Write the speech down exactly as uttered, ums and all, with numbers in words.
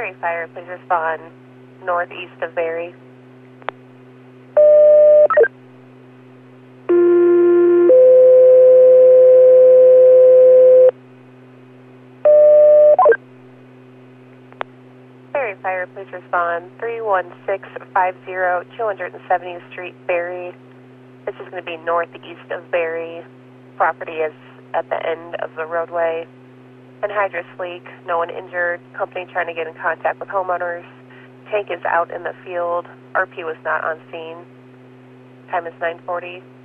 Berry Fire, please respond northeast of Berry. Berry Fire, please respond three one six five zero two hundred seventieth Street, Berry. This is going to be northeast of Berry. Property is at the end of the roadway. Anhydrous leak, no one injured. Company trying to get in contact with homeowners. Tank is out in the field. R P was not on scene. Time is nine forty.